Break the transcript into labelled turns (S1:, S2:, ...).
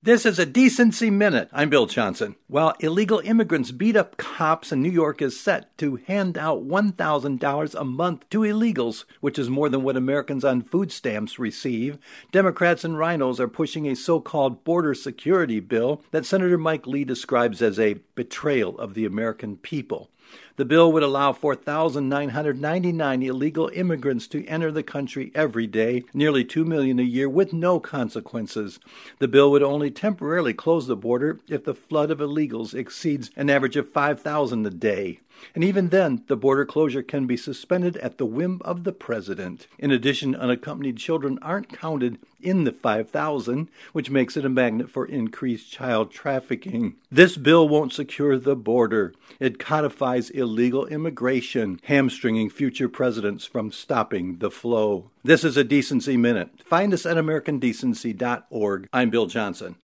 S1: This is a Decency Minute. I'm Bill Johnson. While illegal immigrants beat up cops and New York is set to hand out $1,000 a month to illegals, which is more than what Americans on food stamps receive, Democrats and rhinos are pushing a so-called border security bill that Senator Mike Lee describes as a betrayal of the American people. The bill would allow 4,999 illegal immigrants to enter the country every day, nearly 2 million a year, with no consequences. The bill would only temporarily close the border if the flood of illegals exceeds an average of 5,000 a day. And even then, the border closure can be suspended at the whim of the president. In addition, unaccompanied children aren't counted in the 5,000, which makes it a magnet for increased child trafficking. This bill won't secure the border. It codifies illegal immigration, hamstringing future presidents from stopping the flow. This is a Decency Minute. Find us at AmericanDecency.org. I'm Bill Johnson.